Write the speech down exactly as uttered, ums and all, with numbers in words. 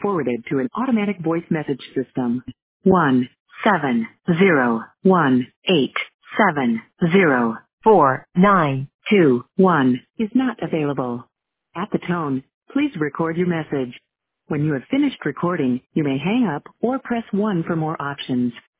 forwarded to an automatic voice message system. One seven zero one eight seven zero four nine two one is not available. At the tone, please record your message. When you have finished recording, you may hang up or press one for more options.